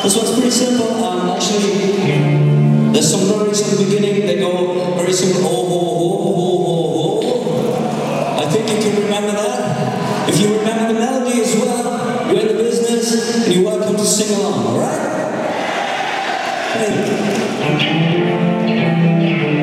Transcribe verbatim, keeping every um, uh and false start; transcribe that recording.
This one's pretty simple. Um, actually, there's some lyrics at the beginning that go very simple. Oh, oh, oh, oh, oh, oh. I think you can remember that. If you remember the melody as well, you're in the business, and you're welcome to sing along, alright? Hey.